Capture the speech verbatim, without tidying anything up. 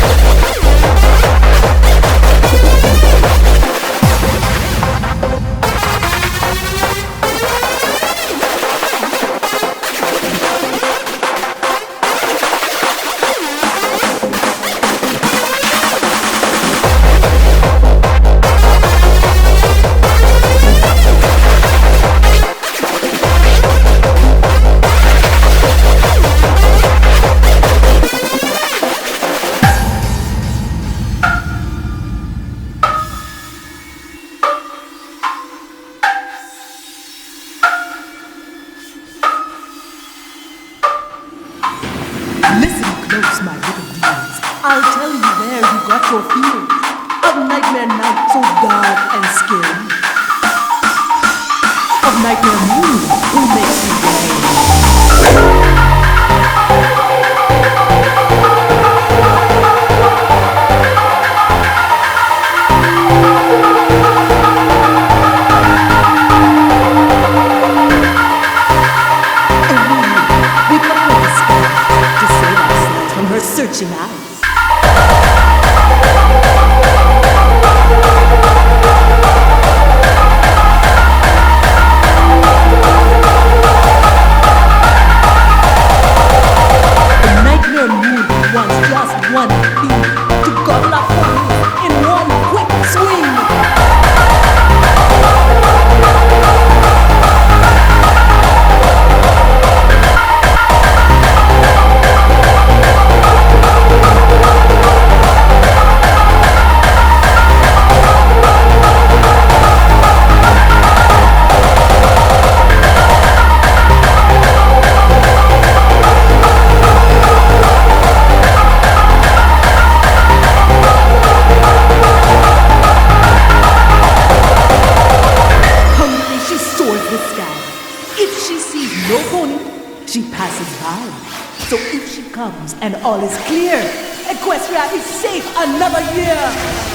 Listen close, my little demons. I'll tell you where you got your feelings of nightmare night so dark and scary. Of nightmare moon who makes you behave. Searching eyes. The nightmare moon wants just one thing: to gobble up for you in one quick swing. No pony, she passes by. So if she comes and all is clear, Equestria is safe another year.